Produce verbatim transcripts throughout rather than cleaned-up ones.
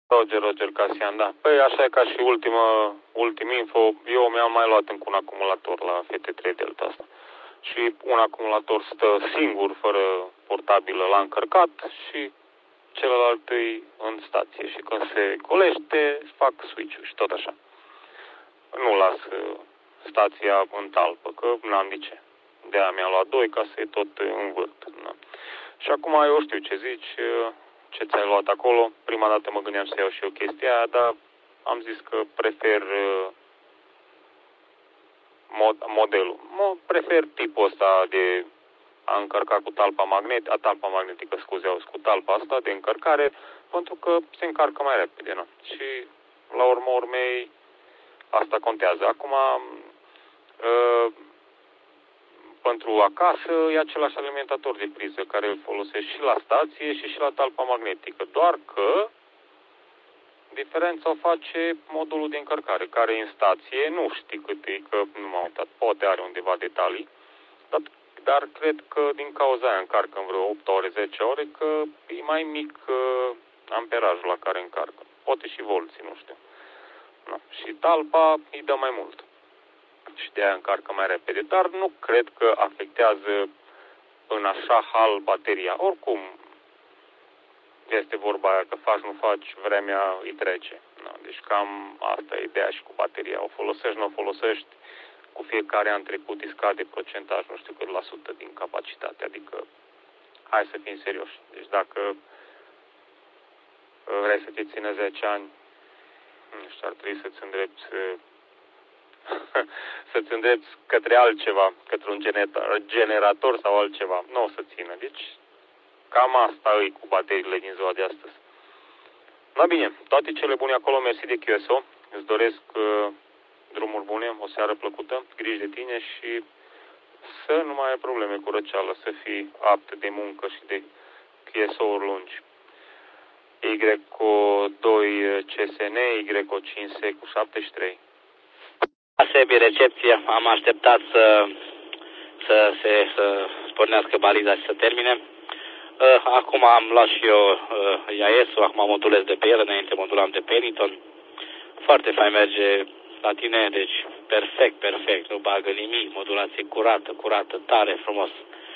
Roger, Roger Casian, da. Păi așa e ca și ultimă, ultim info, eu mi-am mai luat încă un acumulator la F T trei Delta asta. Și un acumulator stă singur, fără portabilă, l-a încărcat și celălalt e în stație. Și când se golește, fac switch-ul și tot așa. Nu las stația în talpă, că n-am de ce. De-aia mi-am luat doi ca să-i tot învârt. Da. Și acum eu știu ce zici, ce ți-ai luat acolo. Prima dată mă gândeam să iau și eu chestia aia, dar am zis că prefer mod, modelul. Mă prefer tipul ăsta de a încărca cu talpa magnetică, a talpa magnetică, scuze, auzi, cu talpa asta de încărcare, pentru că se încarcă mai repede, nu? Și la urma urmei asta contează. Acum uh, pentru acasă e același alimentator de priză care îl folosesc și la stație și și la talpa magnetică. Doar că diferența o face modulul de încărcare, care în stație, nu știi cât e, că nu m-am uitat, poate are undeva detalii, dar, dar cred că din cauza aia încarcă în vreo opt ore, zece ore, că e mai mic uh, amperajul la care încarcă. Poate și volții, nu știu. No. Și talpa îi dă mai mult. Și de aia încarcă mai repede. Dar nu cred că afectează în așa hal bateria. Oricum, este vorba aia că faci, nu faci, vremea îi trece. No, deci cam asta e ideea și cu bateria. O folosești, nu o folosești, cu fiecare an trecut îi scade procentaj, nu știu cât la sută din capacitate. Adică, hai să fim serioși. Deci dacă vrei să te țină zece ani, nu știu, ar trebui să-ți îndrepți să-ți îndrepți către altceva, către un generator sau altceva. Nu o să țină. Deci, cam asta e cu bateriile din ziua de astăzi. Na bine, toate cele bune acolo, mersi de Q S O. Îți doresc uh, drumuri bune, o seară plăcută, griji de tine și să nu mai ai probleme cu răceală, să fii apt de muncă și de Q S O-uri lungi. Y O doi C S N, Y O cinci S cu șaptezeci și trei. Sebi, recepție. Am așteptat să, să se să pornească baliza și să termine. Acum am luat și eu I A S-ul, acum modulez de pe el, înainte modulam de pe Pennington. Foarte fain merge la tine, deci perfect, perfect, nu bagă nimic, modulație curată, curată, tare, frumos.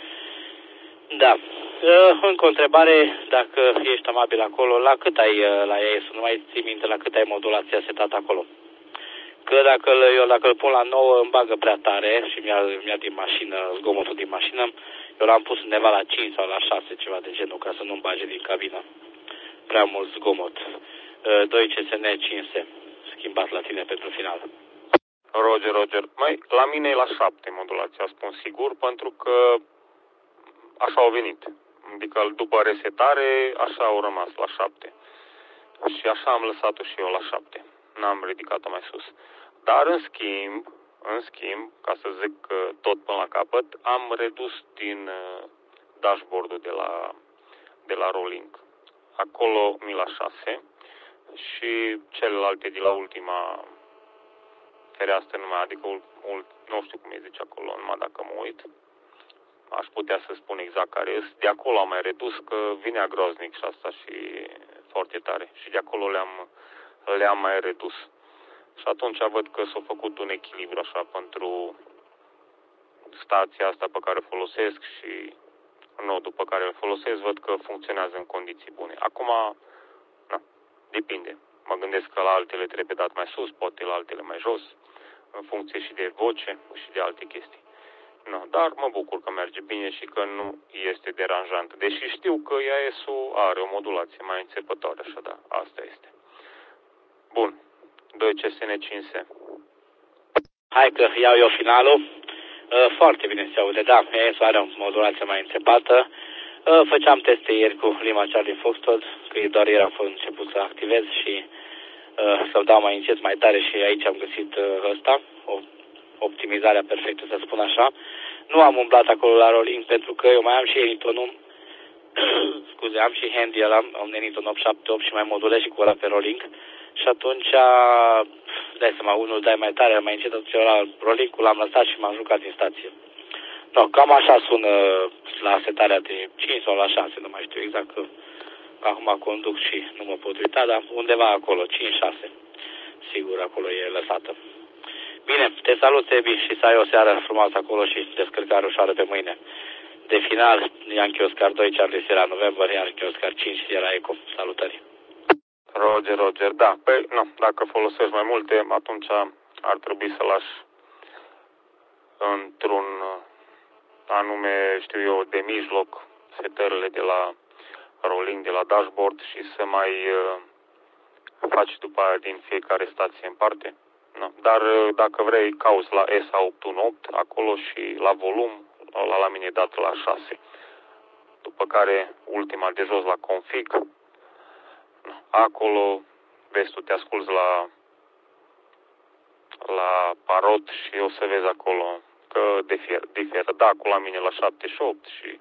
Da. Încă o întrebare, dacă ești amabil acolo, la cât ai la I A S-ul? Nu mai ții minte la cât ai modulația setată acolo? Că dacă eu dacă îl pun la nouă îmi bagă prea tare și mi-a, mi-a din mașină, zgomotul din mașină, eu l-am pus undeva la cinci sau la șase, ceva de genul, ca să nu-mi bage din cabină. Prea mult zgomot. doi C S N cinci S, schimbat la tine pentru final. Roger, Roger. Mai, la mine e la șapte modulația, spun sigur, pentru că așa au venit. Adică după resetare, așa au rămas la șapte. Și așa am lăsat-o și eu la șapte. N-am ridicat-o mai sus. Dar în schimb, în schimb, ca să zic tot până la capăt, am redus din dashboard-ul de la, de la Rolling. Acolo mi la șase și celelalte de la ultima fereastră numai, adică nu știu cum e zice acolo, numai dacă mă uit. Aș putea să spun exact care este. De acolo am mai redus, că vinea groaznic și asta și foarte tare. Și de acolo le-am le-am mai redus. Și atunci văd că s-a făcut un echilibru așa pentru stația asta pe care o folosesc și nodul pe care îl folosesc, văd că funcționează în condiții bune. Acum, na, depinde. Mă gândesc că la altele trebuie dat mai sus, poate la altele mai jos, în funcție și de voce și de alte chestii. No, dar mă bucur că merge bine și că nu este deranjant. Deși știu că I A S-ul are o modulație mai înțepătoare, așa, da, asta este. Bun. doi C S N cinci S. Hai că iau eu finalul. Foarte bine se aude, da, I A S-ul are o modulație mai înțepată. Făceam teste ieri cu Lima Charlie Foxtrot, că doar ieri am fost început să activez și să-l dau mai încet, mai tare și aici am găsit ăsta, o optimizarea perfectă, să spun așa. Nu am umblat acolo la Rolling pentru că eu mai am și Enitonul, scuze, am și handy ăla, am Eniton opt șapte opt și mai modulez și cu ăla pe Rolling. Și atunci, dai seama, unul dai mai tare, mai încet, atunci la Rolling-ul l-am lăsat și m-am jucat din stație. No, cam așa sună la setarea de cinci sau la șase, nu mai știu exact, că acum conduc și nu mă pot uita, dar undeva acolo, cinci șase. Sigur, acolo e lăsată. Bine, te salut, Sebi, și să ai o seară frumoasă acolo și descărcare ușoară pe mâine. De final, Yankee Oscar doi, Charlie Sierra November, Yankee Oscar cinci, Sierra Echo. Salutări! Roger, Roger, da. Păi, nu, dacă folosești mai multe, atunci ar trebui să lași într-un anume, știu eu, de mijloc setările de la rolling, de la dashboard și să mai uh, faci după aia din fiecare stație în parte. No. Dar uh, dacă vrei, cauți la S A opt unu opt acolo și la volum, la, la mine e dat la șase. După care ultima de jos la config. No. Acolo vezi, tu te asculți la la parot și o să vezi acolo că diferă. diferă. Da, cu la mine la șaptezeci și opt și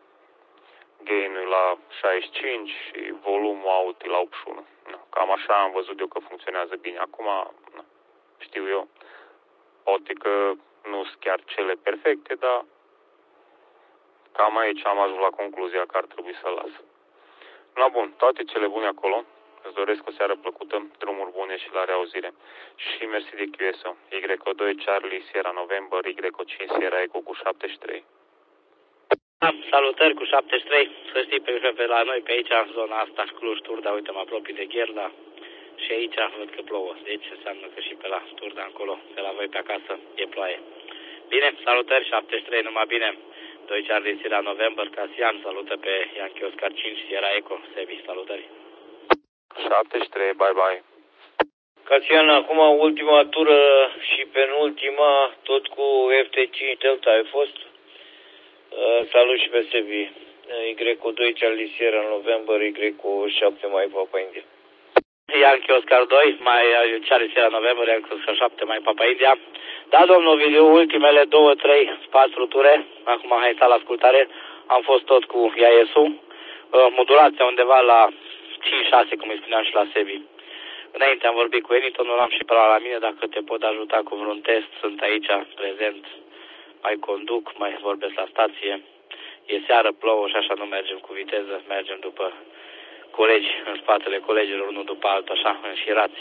gain-ul la șaizeci și cinci și volumul out la optzeci și unu. No. Cam așa am văzut eu că funcționează bine. Acum, no, știu eu, poate că nu sunt chiar cele perfecte, dar cam aici am ajuns la concluzia că ar trebui să las. No, bun, toate cele bune acolo. Îți doresc o seară plăcută, drumuri bune și la reauzire. Și mersi de Q S O. Y O doi, Charlie, Sierra November, Y O cinci, Sierra Echo cu șaptezeci și trei. Da, salutări cu șaptezeci și trei. Să știi pe, pe la noi, pe aici, în zona asta, Cluj, Turda, uite, mă apropii de Gherda. Și aici văd că plouă. Deci înseamnă că și pe la Turda, încolo, pe la voi pe acasă, e ploaie. Bine, salutări, șaptezeci și trei, numai bine. doi Charlie, Sierra November, Casian, salută pe Yankee Oscar cinci, Sierra Echo, Sebi, salutări. șaptezeci și trei, bye bye. Casian, acum ultima tură și penultima, tot cu F T cinci Delta ai fost. Uh, salut și pe Sebi. Y O doi, Charlie Sierra November, Y O șapte, mai Papa India. Yankee Oscar doi, mai Charlie Sierra November, Yankee Oscar șapte, mai Papa India. Da, domnul Vidiu, ultimele două, trei, patru ture, acum hai să la ascultare, am fost tot cu I A S-ul, uh, modulația undeva la cinci șase, cum îi spuneam și la Sebi. Înainte am vorbit cu Eniton, nu l-am și pe la mine, dacă te pot ajuta cu vreun test, sunt aici, prezent, mai conduc, mai vorbesc la stație. E seară, plouă și așa nu mergem cu viteză, mergem după colegi, în spatele colegilor, unul după altul, așa, înșirați.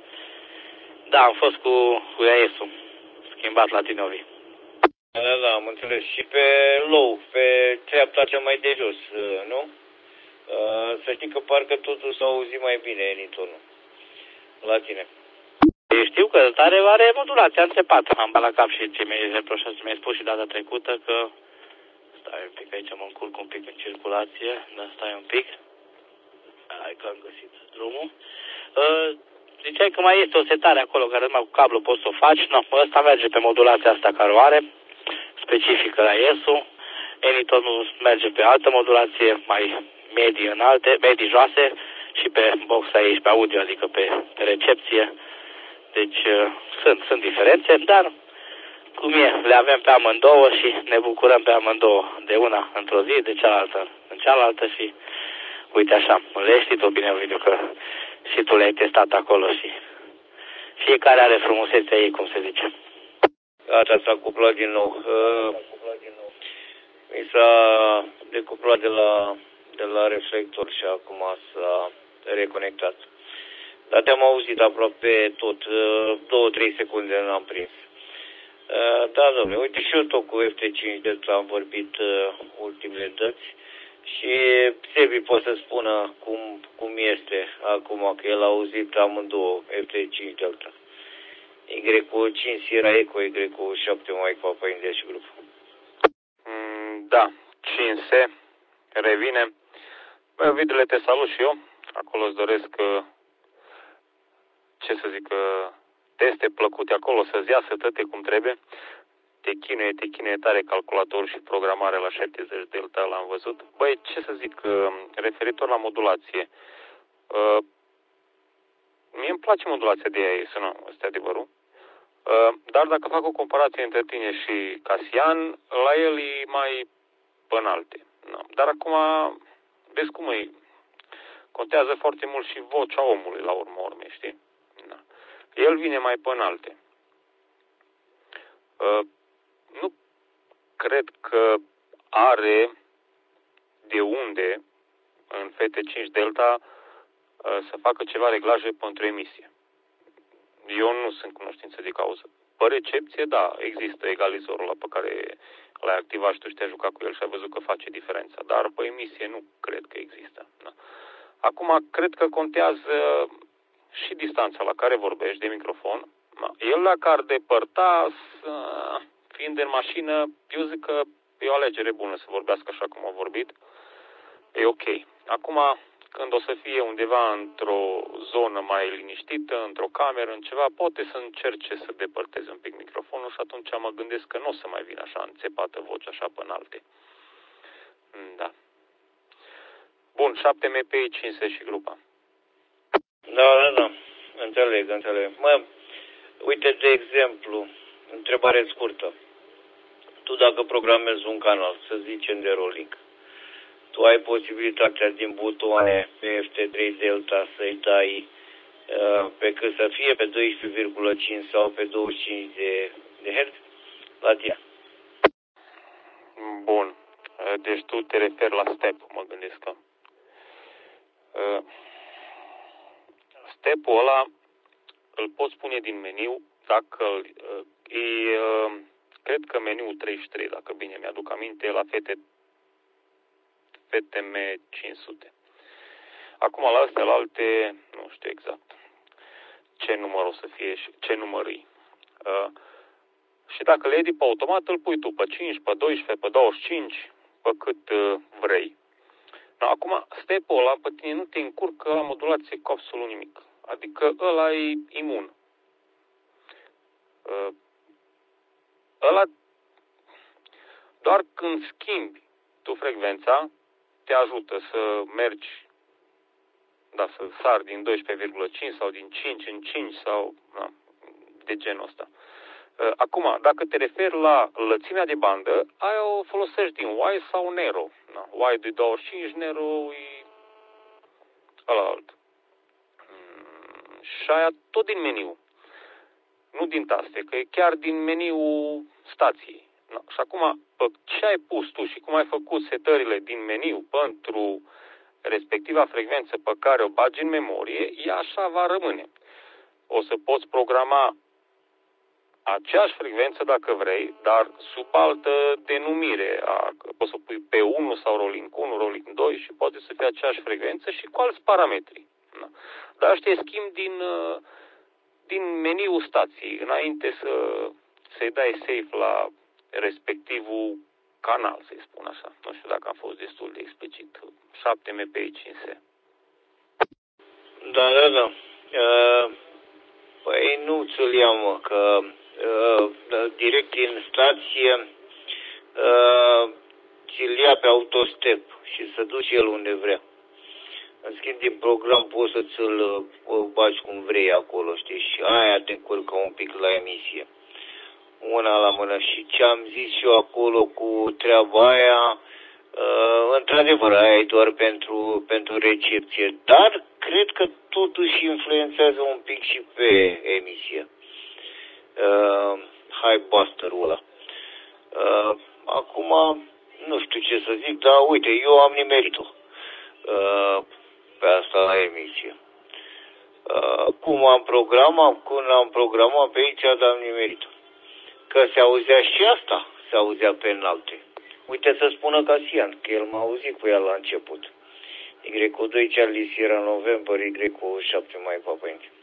Da, am fost cu, cu I A S-ul, schimbat la Tinovi. Da, da, am înțeles. Și pe low, pe treapta cea mai de jos, nu? Să știi că parcă totul s-a auzit mai bine Enitonul la tine. Eu știu că tare are modulația înțepată. Am bat la cap și ce mi-ai reproșat, ce mi-ai spus și data trecută că... Stai un pic, aici mă încurc un pic în circulație, dar stai un pic. Hai că am găsit drumul. Uh, ziceai că mai este o setare acolo care numai cu cablu poți să o faci. No, ăsta merge pe modulația asta care o are, specifică la I A S-ul. Enitonul merge pe altă modulație, mai medii înalte, medii joase și pe box aici, pe audio, adică pe, pe recepție. Deci uh, sunt, sunt diferențe, dar cum e, le avem pe amândouă și ne bucurăm pe amândouă. De una într-o zi, de cealaltă în cealaltă și uite așa, le știi tu bine, Ovidiu, că și tu le-ai testat acolo și fiecare are frumusețea ei, cum se zice. Gata, s-a cuplat din nou. Uh, mi s-a decuplat de la, de la reflector și acum s-a reconectat. Dar te-am auzit aproape tot, două, trei secunde n-am prins. Da, domnule, uite și eu tot cu F T cinci Delta am vorbit ultimele dăți și Sebi poate să spună cum, cum este acum că el a auzit amândouă F T cinci Delta. Y O cinci Sierra Echo, Y O șapte mai Papa India și grupul. Mm, da, cinci se revine. Bă, Vidule, te salut și eu. Acolo îți doresc, ce să zic, teste plăcute acolo, să-ți iasă toate cum trebuie. Te chinuie, te chinuie tare calculator și programare la șaptezeci Delta, l-am văzut. Băi, ce să zic, referitor la modulație, mie îmi place modulația de A I S, nu, ăsta e adevărul. Dar dacă fac o comparație între tine și Casian, la el e mai pănalte. No. Dar acum, vezi cum e, contează foarte mult și vocea omului la urmă urme, știi? No. El vine mai pănalte. Uh, nu cred că are de unde în F T cinci Delta să facă ceva reglaje pentru emisie. Eu nu sunt cunoștință de cauză. Pe recepție, da, există egalizorul ăla pe care l-ai activat și tu și te-ai jucat cu el și ai văzut că face diferența. Dar pe emisie nu cred că există. Da. Acum, cred că contează și distanța la care vorbești de microfon. Da. El dacă ar depărta, fiind în mașină, eu zic că e o alegere bună să vorbească așa cum a vorbit. E ok. Acum, când o să fie undeva într-o zonă mai liniștită, într-o cameră, în ceva, poate să încerce să depărteze un pic microfonul și atunci mă gândesc că nu o să mai vină așa înțepată vocea așa până alte. Da. Bun, șapte M P I cinci zece și grupa. Da, da, da. Înțeleg, înțeleg. Mă, uite, de exemplu, întrebare scurtă. Tu dacă programezi un canal, să zicem de rolling, tu ai posibilitatea din butoane pe F T trei Delta să-i dai uh, pe cât să fie, pe doisprezece virgulă cinci sau pe douăzeci și cinci de, de hertz la tine. Bun. Deci tu te referi la step, mă gândesc că. Uh, step-ul ăla îl poți pune din meniu dacă uh, e, uh, cred că meniul treizeci și trei, dacă bine mi-aduc aminte, la F T M cinci sute. Acum la astea, la alte, nu știu exact ce număr o să fie și ce număr e. Uh, și dacă le edit pe automat, îl pui tu pe cinci, pe doisprezece, pe douăzeci și cinci, pe cât uh, vrei. Da, acum, step-ul ăla pe tine nu te încurcă la modulație cu absolut nimic. Adică ăla e imun. Uh, ăla, doar când schimbi tu frecvența, te ajută să mergi, da, să sari din doisprezece virgulă cinci sau din cinci în cinci sau da, de genul ăsta. Acum, dacă te referi la lățimea de bandă, aia o folosești din wide sau narrow. Da, wide e douăzeci și cinci, narrow e ăla alt. Și aia tot din meniu. Nu din taste, că e chiar din meniul stației. Da. Și acum, pe ce ai pus tu și cum ai făcut setările din meniu pentru respectiva frecvență pe care o bagi în memorie, ea așa va rămâne. O să poți programa aceeași frecvență dacă vrei, dar sub altă denumire. A, poți să pui P unu sau rolling unu, rolling doi și poate să fie aceeași frecvență și cu alți parametri. Da. Dar ăștia schimb din, din meniul stației, înainte să, să-i dai save la respectivul canal, să-i spun așa. Nu știu dacă am fost destul de explicit. șapte M P I cinci C. Da, da, da. Uh, păi nu ți-l iau, mă, că uh, direct din stație uh, ți-l ia pe autostep și să duci el unde vrea. În schimb, din program poți să ți-l uh, bagi cum vrei acolo, știi, și aia te încurcă un pic la emisie. Una la mână. Și ce am zis eu acolo cu treaba aia, uh, într-adevăr, aia e doar pentru, pentru recepție, dar cred că totuși influențează un pic și pe emisie. Uh, high buster-ul ăla. Uh, acum, nu știu ce să zic, dar uite, eu am nimerit-o uh, pe asta la emisie. Uh, cum am programat, cum am programat pe aici, dar am nimerit-o. Că se auzea și asta, se auzea pe înalte. Uite să spună Casian, că el m-a auzit cu ea la început. Y doi Charlie Sierra November, Y șapte mai Papa India.